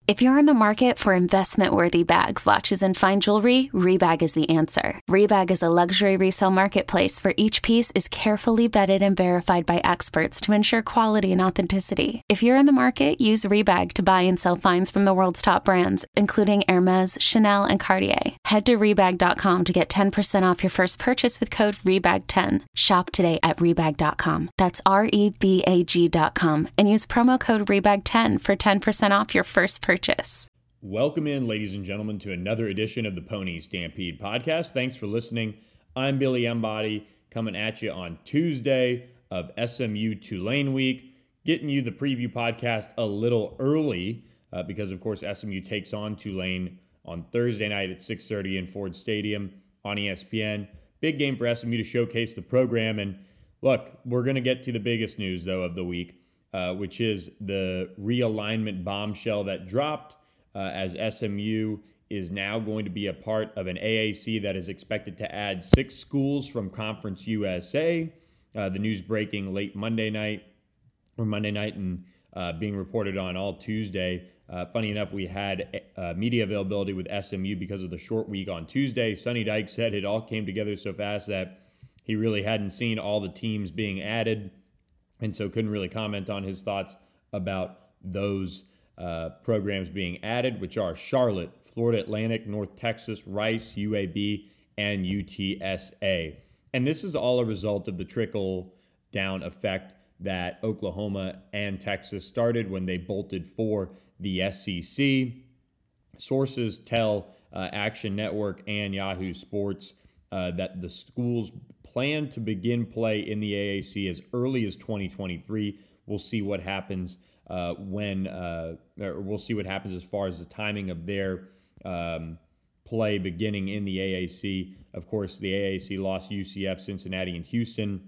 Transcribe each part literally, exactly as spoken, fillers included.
If you're in the market for investment-worthy bags, watches, and fine jewelry, Rebag is the answer. Rebag is a luxury resale marketplace where each piece is carefully vetted and verified by experts to ensure quality and authenticity. If you're in the market, use Rebag to buy and sell finds from the world's top brands, including Hermes, Chanel, and Cartier. Head to Rebag dot com to get ten percent off your first purchase with code rebag ten. Shop today at Rebag dot com. That's R E B A G dot com and use promo code rebag ten for ten percent off your first purchase. Purchase. Welcome in, ladies and gentlemen, to another edition of the Pony Stampede podcast. Thanks for listening. I'm Billy Embody, coming at you on Tuesday of S M U Tulane week, getting you the preview podcast a little early uh, because, of course, S M U takes on Tulane on Thursday night at six thirty in Ford Stadium on E S P N. Big game for S M U to showcase the program. And look, we're going to get to the biggest news, though, of the week. Uh, which is the realignment bombshell that dropped uh, as S M U is now going to be a part of an A A C that is expected to add six schools from Conference U S A. Uh, the news breaking late Monday night, or Monday night, and uh, being reported on all Tuesday. Uh, funny enough, we had uh, media availability with S M U because of the short week on Tuesday. Sonny Dykes said it all came together so fast that he really hadn't seen all the teams being added, and so couldn't really comment on his thoughts about those uh, programs being added, which are Charlotte, Florida Atlantic, North Texas, Rice, U A B, and U T S A. And this is all a result of the trickle-down effect that Oklahoma and Texas started when they bolted for the S E C. Sources tell uh, Action Network and Yahoo Sports uh, that the schools plan to begin play in the A A C as early as twenty twenty-three. We'll see what happens uh, when, uh, or we'll see what happens as far as the timing of their um, play beginning in the A A C. Of course, the A A C lost U C F, Cincinnati, and Houston,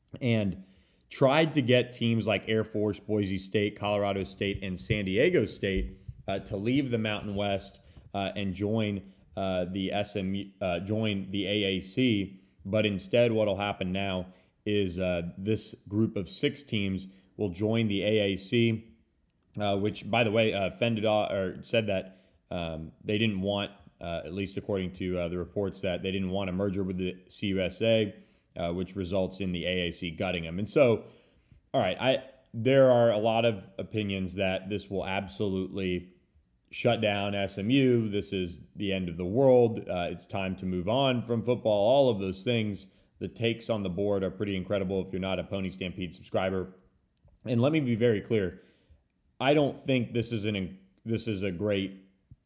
and tried to get teams like Air Force, Boise State, Colorado State, and San Diego State uh, to leave the Mountain West uh, and join uh, the S M U, uh, join the A A C. But instead, what will happen now is uh, this group of six teams will join the A A C, uh, which, by the way, uh, fended off, or said that um, they didn't want, uh, at least according to uh, the reports, that they didn't want a merger with the C U S A, uh, which results in the A A C gutting them. And so, all right, I there are a lot of opinions that this will absolutely shut down S M U. This is the end of the world. Uh, it's time to move on from football. All of those things. The takes on the board are pretty incredible if you're not a Pony Stampede subscriber. And let me be very clear. I don't think this is an this is a great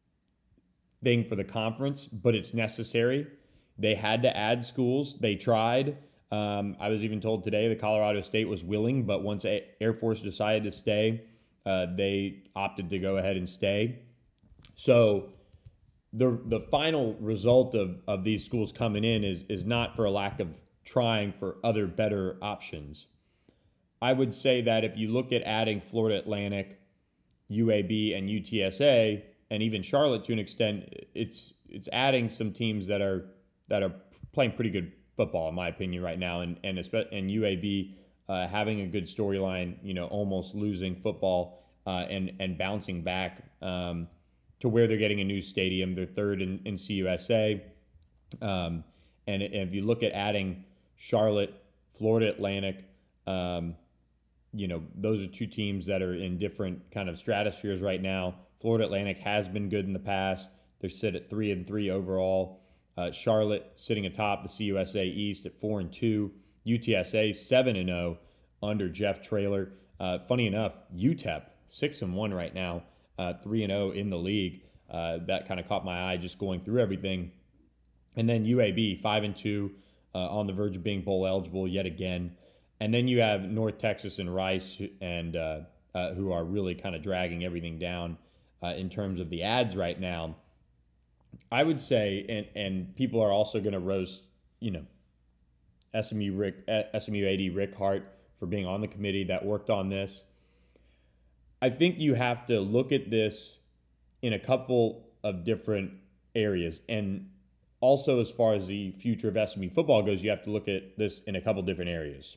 thing for the conference, but it's necessary. They had to add schools. They tried. Um, I was even told today that Colorado State was willing, but once Air Force decided to stay, uh, they opted to go ahead and stay. So the the final result of, of these schools coming in is is not for a lack of trying for other better options. I would say that if you look at adding Florida Atlantic, U A B, and U T S A, and even Charlotte to an extent, it's it's adding some teams that are that are playing pretty good football in my opinion right now, and and and U A B uh, having a good storyline, you know, almost losing football uh, and and bouncing back. Um, to where they're getting a new stadium. They're third in, in C U S A. Um, and, and if you look at adding Charlotte, Florida Atlantic, um, you know, those are two teams that are in different kind of stratospheres right now. Florida Atlantic has been good in the past. They're sit at three and three overall. Uh, Charlotte sitting atop the C U S A East at four and two. U T S A seven and zero under Jeff Traylor. Uh, funny enough, U T E P six and one right now. Uh, three and oh in the league. Uh, that kind of caught my eye just going through everything. And then U A B, five and two, uh, on the verge of being bowl eligible yet again. And then you have North Texas and Rice, and uh, uh, who are really kind of dragging everything down uh, in terms of the ads right now. I would say, and and people are also going to roast, you know, S M U Rick, S M U A D Rick Hart for being on the committee that worked on this. I think you have to look at this in a couple of different areas. And also, as far as the future of S M U football goes, you have to look at this in a couple different areas.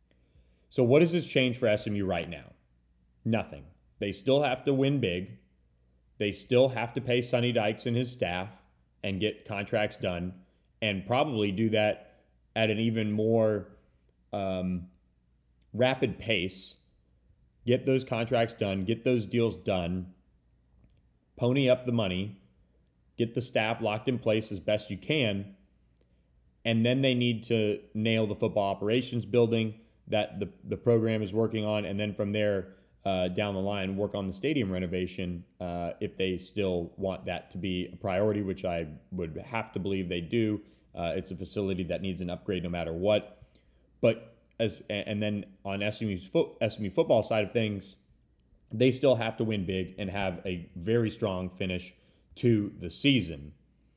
So what does this change for S M U right now? Nothing. They still have to win big. They still have to pay Sonny Dykes and his staff and get contracts done, and probably do that at an even more um, rapid pace. Get those contracts done, get those deals done, pony up the money, get the staff locked in place as best you can, and then they need to nail the football operations building that the, the program is working on, and then from there uh, down the line, work on the stadium renovation uh, if they still want that to be a priority, which I would have to believe they do. Uh, it's a facility that needs an upgrade no matter what. But as and then on S M U's foot, S M U football side of things, they still have to win big and have a very strong finish to the season.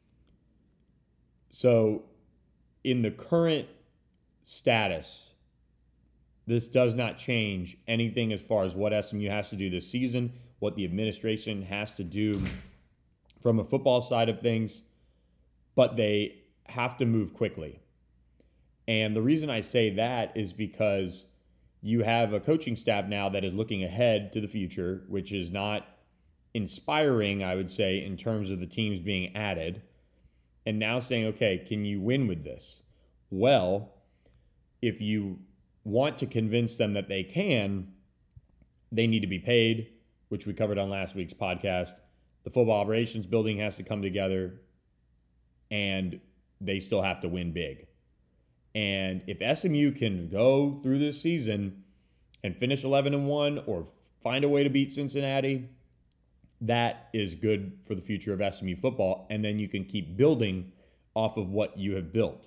So in the current status, this does not change anything as far as what S M U has to do this season, what the administration has to do from a football side of things, but they have to move quickly. And the reason I say that is because you have a coaching staff now that is looking ahead to the future, which is not inspiring, I would say, in terms of the teams being added, and now saying, okay, can you win with this? Well, if you want to convince them that they can, they need to be paid, which we covered on last week's podcast. The football operations building has to come together, and they still have to win big. And if S M U can go through this season and finish eleven and one or find a way to beat Cincinnati, that is good for the future of S M U football. And then you can keep building off of what you have built.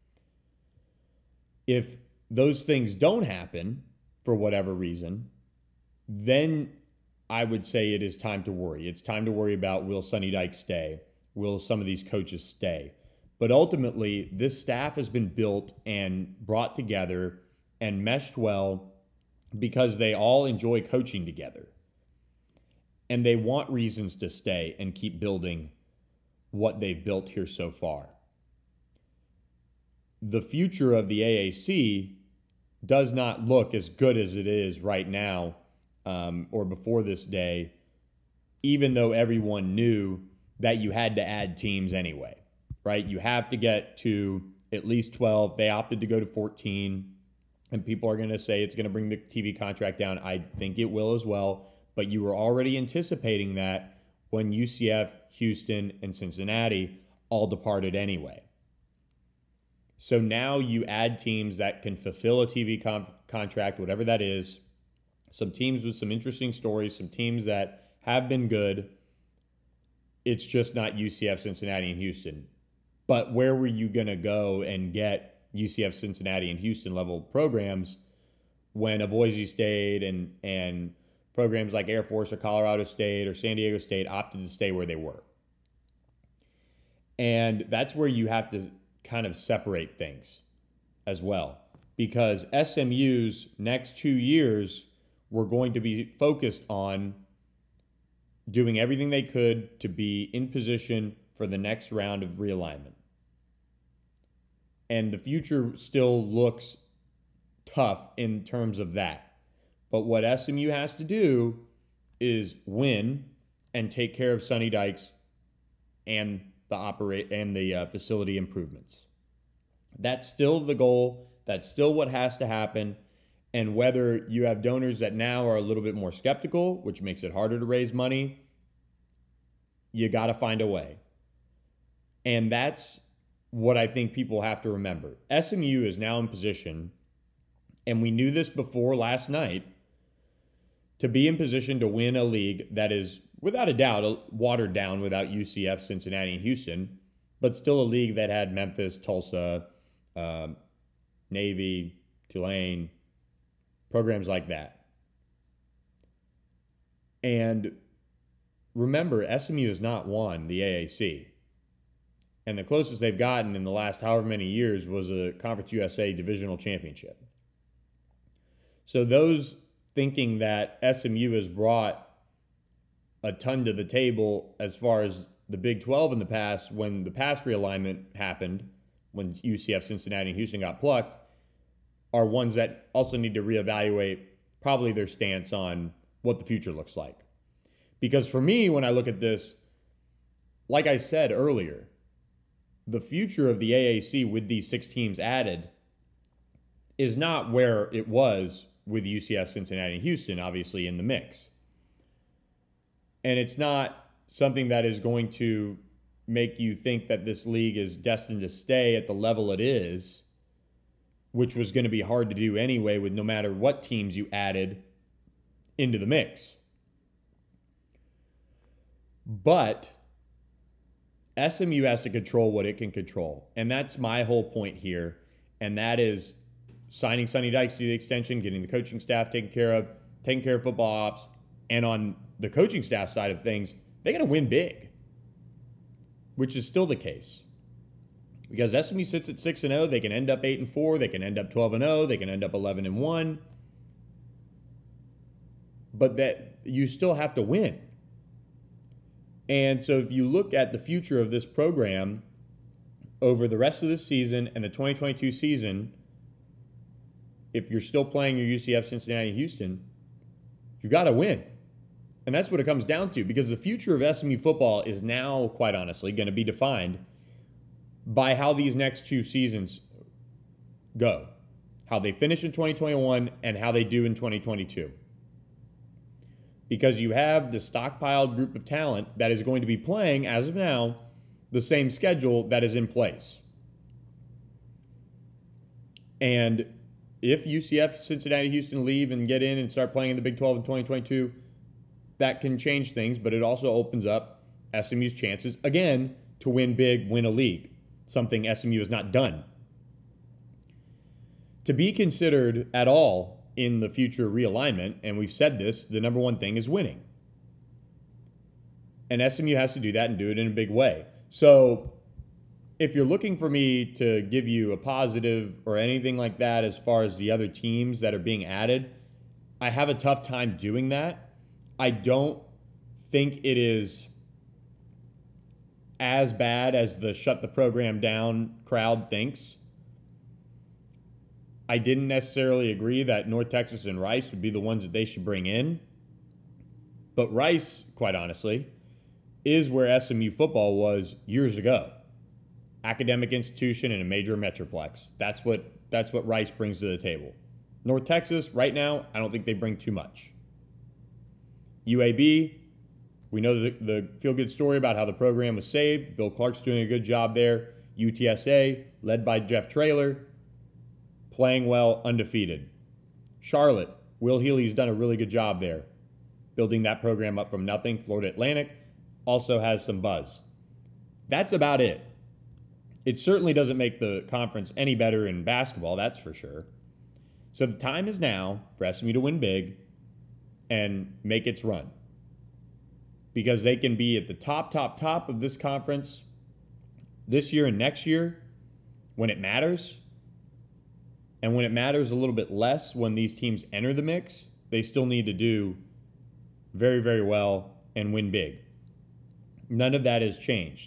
If those things don't happen for whatever reason, then I would say it is time to worry. It's time to worry about, will Sonny Dykes stay? Will some of these coaches stay? But ultimately, this staff has been built and brought together and meshed well because they all enjoy coaching together. And they want reasons to stay and keep building what they've built here so far. The future of the A A C does not look as good as it is right now um, or before this day, even though everyone knew that you had to add teams anyway. Right? You have to get to at least twelve. They opted to go to fourteen, and people are going to say it's going to bring the T V contract down. I think it will as well, but you were already anticipating that when U C F, Houston, and Cincinnati all departed anyway. So now you add teams that can fulfill a T V con- contract, whatever that is, some teams with some interesting stories, some teams that have been good. It's just not U C F, Cincinnati, and Houston. But where were you going to go and get U C F, Cincinnati, and Houston level programs when a Boise State and, and programs like Air Force or Colorado State or San Diego State opted to stay where they were? And that's where you have to kind of separate things as well, because S M U's next two years were going to be focused on doing everything they could to be in position for the next round of realignment. And the future still looks tough in terms of that. But what S M U has to do is win and take care of Sonny Dykes and the operate and the uh, facility improvements. That's still the goal. That's still what has to happen. And whether you have donors that now are a little bit more skeptical, which makes it harder to raise money, you got to find a way. And that's what I think people have to remember. S M U is now in position, and we knew this before last night, to be in position to win a league that is, without a doubt, watered down without U C F, Cincinnati, and Houston, but still a league that had Memphis, Tulsa, um, Navy, Tulane, programs like that. And remember, S M U has not won the A A C. And the closest they've gotten in the last however many years was a Conference U S A divisional championship. So those thinking that S M U has brought a ton to the table as far as the Big twelve in the past, when the past realignment happened, when U C F, Cincinnati, and Houston got plucked, are ones that also need to reevaluate probably their stance on what the future looks like. Because for me, when I look at this, like I said earlier, the future of the A A C with these six teams added is not where it was with U C F, Cincinnati, and Houston, obviously in the mix. And it's not something that is going to make you think that this league is destined to stay at the level it is, which was going to be hard to do anyway with no matter what teams you added into the mix. But S M U has to control what it can control. And that's my whole point here. And that is signing Sonny Dykes to the extension, getting the coaching staff taken care of, taking care of football ops. And on the coaching staff side of things, they got to win big, which is still the case. Because S M U sits at six and oh, they can end up eight and four, they can end up twelve and oh, they can end up eleven and one. But that you still have to win. And so if you look at the future of this program over the rest of the season and the twenty twenty-two season, if you're still playing your U C F, Cincinnati, Houston, you got to win. And that's what it comes down to, because the future of S M U football is now, quite honestly, going to be defined by how these next two seasons go, how they finish in twenty twenty-one and how they do in twenty twenty-two. Because you have the stockpiled group of talent that is going to be playing, as of now, the same schedule that is in place. And if U C F, Cincinnati, Houston leave and get in and start playing in the Big twelve in twenty twenty-two, that can change things, but it also opens up S M U's chances, again, to win big, win a league, something S M U has not done. To be considered at all in the future realignment, and we've said this, the number one thing is winning. And S M U has to do that and do it in a big way. So if you're looking for me to give you a positive or anything like that as far as the other teams that are being added, I have a tough time doing that. I don't think it is as bad as the shut the program down crowd thinks. I didn't necessarily agree that North Texas and Rice would be the ones that they should bring in. But Rice, quite honestly, is where S M U football was years ago. Academic institution in a major metroplex. That's what that's what Rice brings to the table. North Texas, right now, I don't think they bring too much. U A B, we know the, the feel-good story about how the program was saved. Bill Clark's doing a good job there. U T S A, led by Jeff Traylor, playing well, undefeated. Charlotte, Will Healy's done a really good job there, building that program up from nothing. Florida Atlantic also has some buzz. That's about it. It certainly doesn't make the conference any better in basketball, that's for sure. So the time is now for S M U to win big and make its run, because they can be at the top, top, top of this conference this year and next year when it matters. And when it matters a little bit less when these teams enter the mix, they still need to do very, very well and win big. None of that has changed.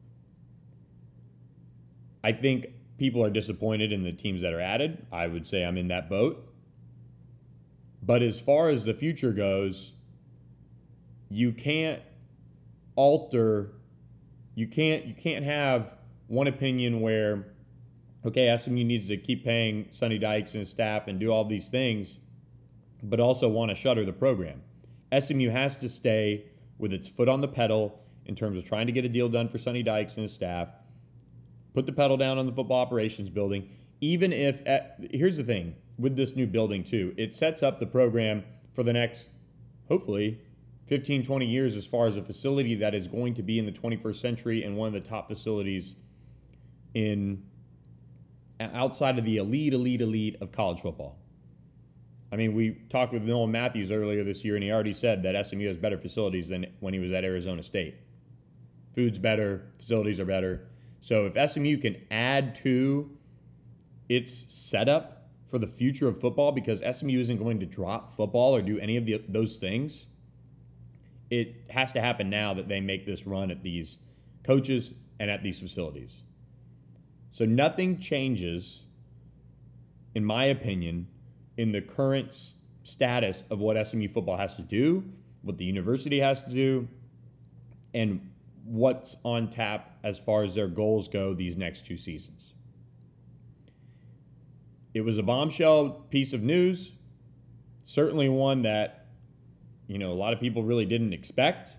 I think people are disappointed in the teams that are added. I would say I'm in that boat. But as far as the future goes, you can't alter, you can't you can't have one opinion where, okay, S M U needs to keep paying Sonny Dykes and his staff and do all these things, but also want to shutter the program. S M U has to stay with its foot on the pedal in terms of trying to get a deal done for Sonny Dykes and his staff, put the pedal down on the football operations building, even if, at, here's the thing, with this new building too, it sets up the program for the next, hopefully, fifteen, twenty years as far as a facility that is going to be in the twenty-first century and one of the top facilities in outside of the elite, elite, elite of college football. I mean, we talked with Nolan Matthews earlier this year, and he already said that S M U has better facilities than when he was at Arizona State. Food's better, facilities are better. So if S M U can add to its setup for the future of football, because S M U isn't going to drop football or do any of the, those things, it has to happen now that they make this run at these coaches and at these facilities. So nothing changes, in my opinion, in the current status of what S M U football has to do what the university has to do, and what's on tap as far as their goals go these next two seasons. It was a bombshell piece of news, certainly one that, you know, a lot of people really didn't expect.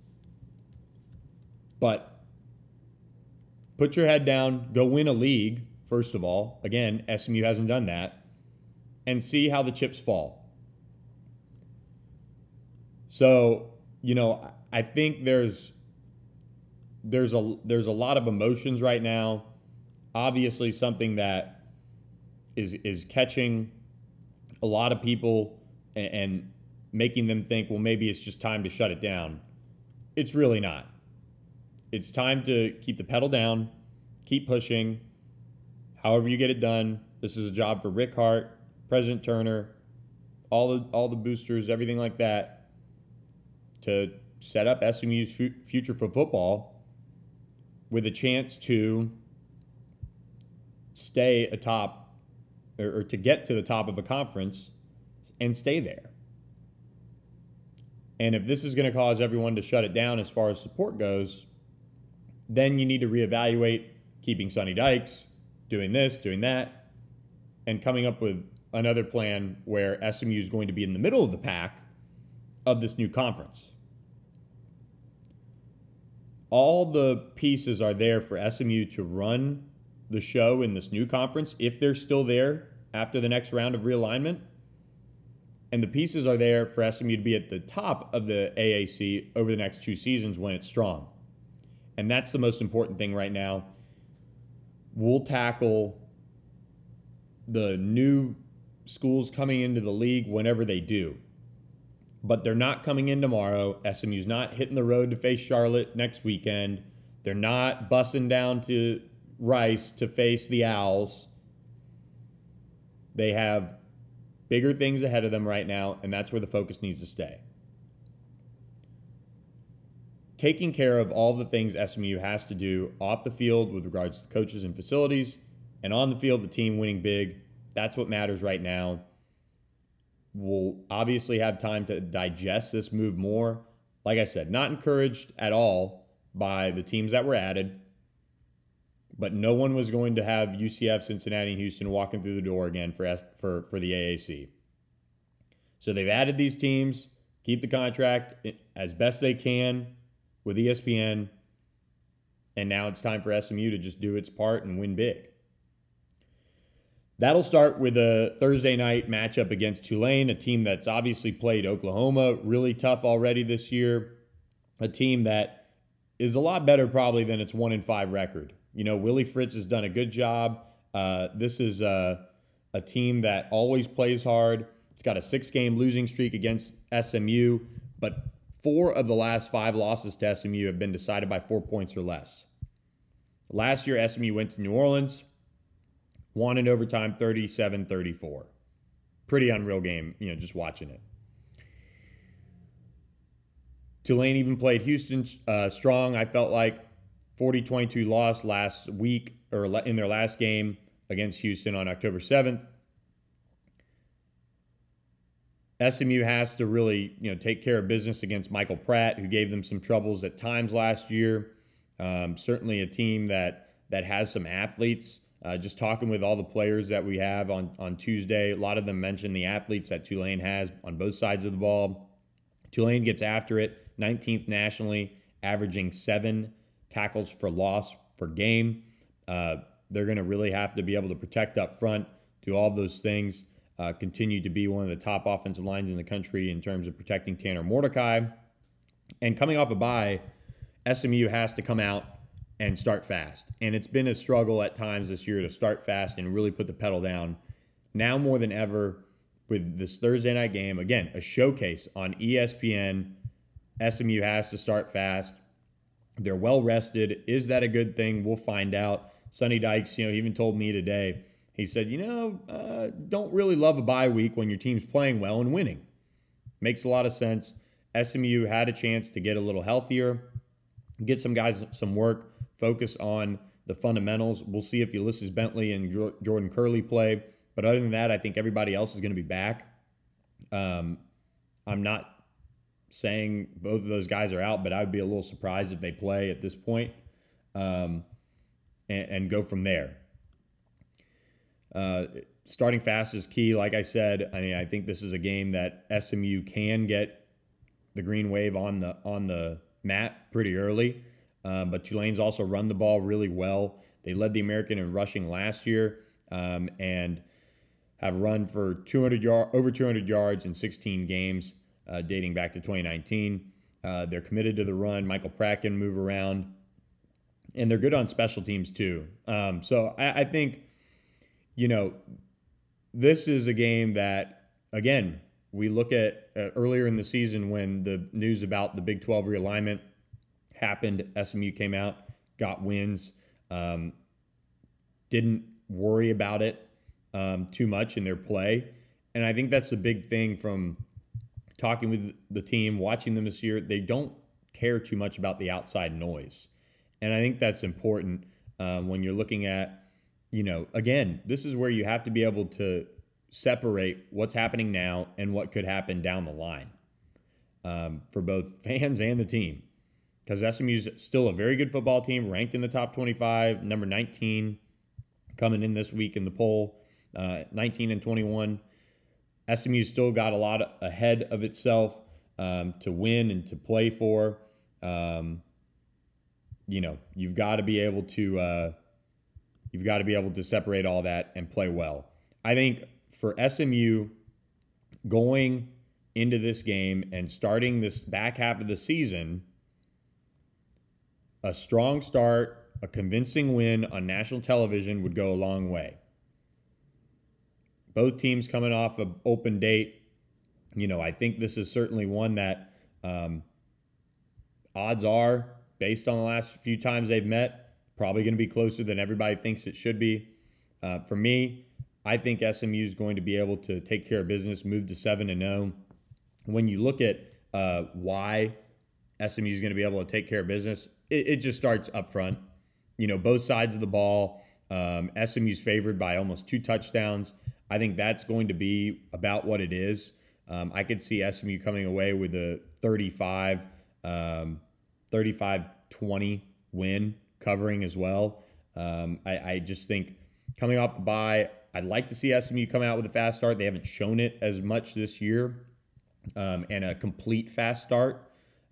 But put your head down, go win a league, first of all. Again, S M U hasn't done that. And see how the chips fall. So, you know, I think there's there's a there's a lot of emotions right now. Obviously, something that is is catching a lot of people and, and making them think, well, maybe it's just time to shut it down. It's really not. It's time to keep the pedal down, keep pushing. However you get it done. This is a job for Rick Hart, President Turner, all the all the boosters, everything like that, to set up S M U's future for football with a chance to stay atop or, or to get to the top of a conference and stay there. And if this is going to cause everyone to shut it down as far as support goes, then you need to reevaluate keeping Sonny Dykes, doing this, doing that, and coming up with another plan where S M U is going to be in the middle of the pack of this new conference. All the pieces are there for S M U to run the show in this new conference if they're still there after the next round of realignment. And the pieces are there for S M U to be at the top of the A A C over the next two seasons when it's strong. And that's the most important thing right now. We'll tackle the new schools coming into the league whenever they do. But they're not coming in tomorrow. S M U's not hitting the road to face Charlotte next weekend. They're not bussing down to Rice to face the Owls. They have bigger things ahead of them right now, and that's where the focus needs to stay. Taking care of all the things S M U has to do off the field with regards to coaches and facilities, and on the field, the team winning big. That's what matters right now. We'll obviously have time to digest this move more. Like I said, not encouraged at all by the teams that were added, but no one was going to have U C F, Cincinnati, and Houston walking through the door again for, for, for the A A C. So they've added these teams, keep the contract as best they can with E S P N, and now it's time for S M U to just do its part and win big. That'll start with a Thursday night matchup against Tulane, a team that's obviously played Oklahoma really tough already this year, a team that is a lot better probably than its one and five record. You know, Willie Fritz has done a good job. Uh, this is a, a team that always plays hard. It's got a six-game losing streak against S M U, but four of the last five losses to S M U have been decided by four points or less. Last year, S M U went to New Orleans, won in overtime thirty-seven thirty-four. Pretty unreal game, you know, just watching it. Tulane even played Houston uh, strong. I felt like forty twenty-two loss last week, or in their last game against Houston on October seventh. S M U has to really, you know, take care of business against Michael Pratt, who gave them some troubles at times last year. Um, certainly a team that that has some athletes. Uh, just talking with all the players that we have on, on Tuesday, a lot of them mentioned the athletes that Tulane has on both sides of the ball. Tulane gets after it, nineteenth nationally, averaging seven tackles for loss per game. Uh, they're going to really have to be able to protect up front, do all those things, uh, continue to be one of the top offensive lines in the country in terms of protecting Tanner Mordecai. And coming off a bye, S M U has to come out and start fast. And it's been a struggle at times this year to start fast and really put the pedal down. Now more than ever, with this Thursday night game, again, a showcase on E S P N, S M U has to start fast. They're well rested. Is that a good thing? We'll find out. Sonny Dykes, you know, he even told me today, he said, you know, uh, don't really love a bye week when your team's playing well and winning. Makes a lot of sense. S M U had a chance to get a little healthier, get some guys some work, focus on the fundamentals. We'll see if Ulysses Bentley and Jordan Curley play. But other than that, I think everybody else is going to be back. Um, I'm not saying both of those guys are out, but I would be a little surprised if they play at this point, um, and, and go from there. Uh, starting fast is key. Like I said, I mean, I think this is a game that S M U can get the green wave on the on the mat pretty early, uh, but Tulane's also run the ball really well. They led the American in rushing last year, um, and have run for two hundred yard, over two hundred yards in sixteen games, uh, dating back to twenty nineteen. Uh, they're committed to the run. Michael Pratt can move around, and they're good on special teams too. Um, so I, I think, you know, this is a game that, again, we look at uh, earlier in the season when the news about the Big twelve realignment happened. S M U came out, got wins, um, didn't worry about it um, too much in their play. And I think that's the big thing from talking with the team, watching them this year. They don't care too much about the outside noise. And I think that's important um, when you're looking at, you know, again, this is where you have to be able to separate what's happening now and what could happen down the line um, for both fans and the team. Because S M U's still a very good football team, ranked in the top twenty-five, number nineteen, coming in this week in the poll, uh, nineteen and twenty-one. S M U's still got a lot ahead of itself um, to win and to play for. Um, you know, you've got to be able to uh, you've got to be able to separate all that and play well. I think for S M U going into this game and starting this back half of the season, a strong start, a convincing win on national television would go a long way. Both teams coming off an open date. You know, I think this is certainly one that um, odds are, based on the last few times they've met, probably going to be closer than everybody thinks it should be. Uh, for me, I think S M U is going to be able to take care of business, move to seven and oh. When you look at uh, why S M U is going to be able to take care of business, it, it just starts up front. You know, both sides of the ball. Um, S M U's favored by almost two touchdowns. I think that's going to be about what it is. Um, I could see S M U coming away with a thirty-five, um, thirty-five twenty win, covering as well. Um, I, I just think coming off the bye, I'd like to see S M U come out with a fast start. They haven't shown it as much this year, um, and a complete fast start.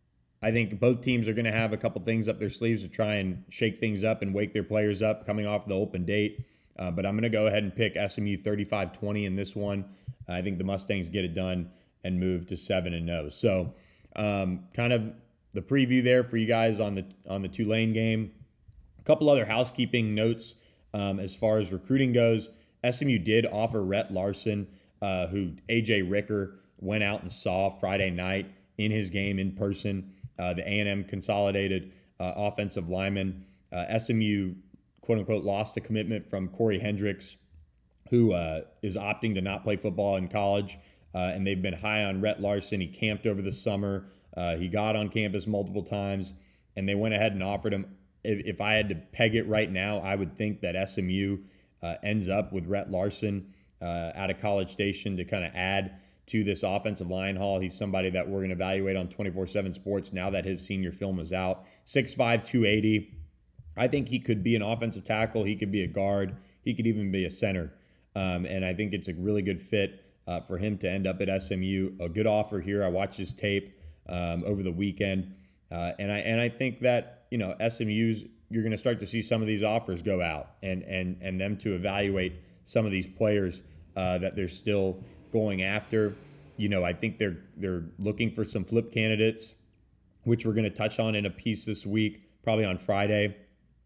I think both teams are going to have a couple things up their sleeves to try and shake things up and wake their players up coming off the open date. Uh, but I'm going to go ahead and pick S M U thirty-five twenty in this one. I think the Mustangs get it done and move to seven and oh. So um, kind of the preview there for you guys on the on the Tulane game. A couple other housekeeping notes um, as far as recruiting goes. S M U did offer Rhett Larson, uh, who A J Ricker went out and saw Friday night in his game in person. Uh, the A and M Consolidated uh, offensive lineman. Uh, S M U, quote-unquote, lost a commitment from Corey Hendricks, who uh, is opting to not play football in college. Uh, and they've been high on Rhett Larson. He camped over the summer. Uh, he got on campus multiple times, and they went ahead and offered him. If, if I had to peg it right now, I would think that S M U uh, ends up with Rhett Larson uh, out of College Station to kind of add to this offensive line haul. He's somebody that we're going to evaluate on twenty-four seven Sports now that his senior film is out. six five, two eighty. I think he could be an offensive tackle. He could be a guard. He could even be a center. Um, and I think it's a really good fit uh, for him to end up at S M U. A good offer here. I watched his tape um, over the weekend. Uh, and I and I think that, you know, S M U's, you're going to start to see some of these offers go out and and and them to evaluate some of these players uh, that they're still going after. You know, I think they're they're looking for some flip candidates, which we're going to touch on in a piece this week, probably on Friday,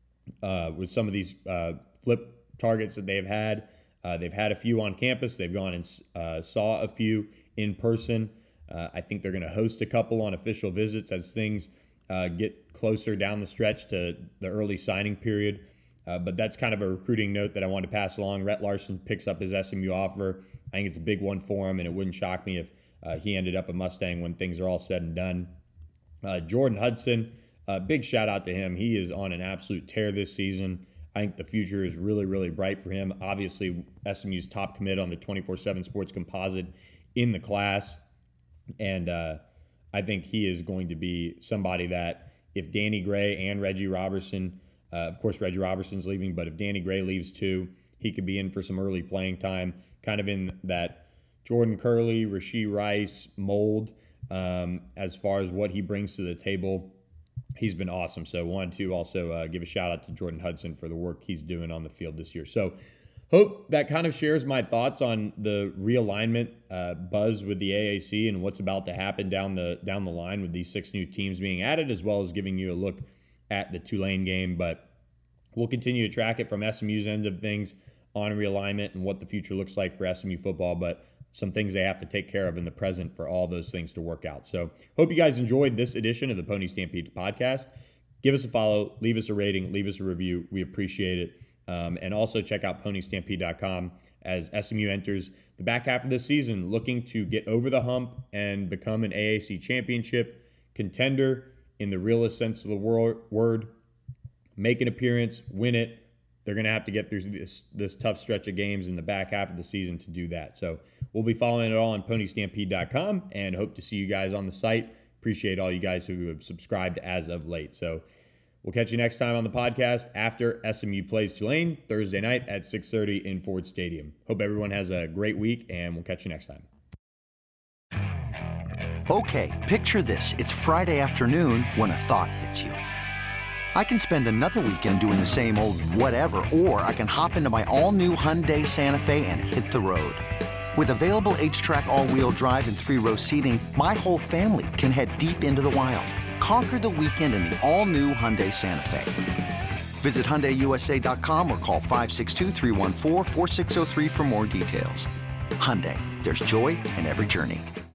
uh, with some of these uh, flip targets that they've had. Uh, they've had a few on campus. They've gone and uh, saw a few in person. Uh, I think they're going to host a couple on official visits as things uh, get closer down the stretch to the early signing period. Uh, but that's kind of a recruiting note that I wanted to pass along. Rhett Larson picks up his S M U offer. I think it's a big one for him, and it wouldn't shock me if uh, he ended up a Mustang when things are all said and done. Uh, Jordan Hudson, uh, big shout out to him. He is on an absolute tear this season. I think the future is really, really bright for him. Obviously, S M U's top commit on the twenty-four seven Sports composite in the class. And uh, I think he is going to be somebody that if Danny Gray and Reggie Robertson, uh, of course Reggie Robertson's leaving, but if Danny Gray leaves too, he could be in for some early playing time, kind of in that Jordan Curley, Rashee Rice mold um, as far as what he brings to the table. He's been awesome. So wanted to also uh, give a shout out to Jordan Hudson for the work he's doing on the field this year. So hope that kind of shares my thoughts on the realignment uh, buzz with the A A C and what's about to happen down the down the line with these six new teams being added, as well as giving you a look at the Tulane game. But we'll continue to track it from S M U's end of things on realignment and what the future looks like for S M U football, but some things they have to take care of in the present for all those things to work out. So hope you guys enjoyed this edition of the Pony Stampede podcast. Give us a follow, leave us a rating, leave us a review. We appreciate it. Um, and also check out pony stampede dot com as S M U enters the back half of the season, looking to get over the hump and become an A A C championship contender in the realest sense of the word. Make an appearance, win it. They're going to have to get through this, this tough stretch of games in the back half of the season to do that. So we'll be following it all on pony stampede dot com and hope to see you guys on the site. Appreciate all you guys who have subscribed as of late. So we'll catch you next time on the podcast after S M U plays Tulane Thursday night at six thirty in Ford Stadium. Hope everyone has a great week, and we'll catch you next time. Okay, picture this. It's Friday afternoon when a thought hits you. I can spend another weekend doing the same old whatever, or I can hop into my all-new Hyundai Santa Fe and hit the road. With available H-Track all-wheel drive and three-row seating, my whole family can head deep into the wild. Conquer the weekend in the all-new Hyundai Santa Fe. Visit Hyundai U S A dot com or call five six two, three one four, four six zero three for more details. Hyundai, there's joy in every journey.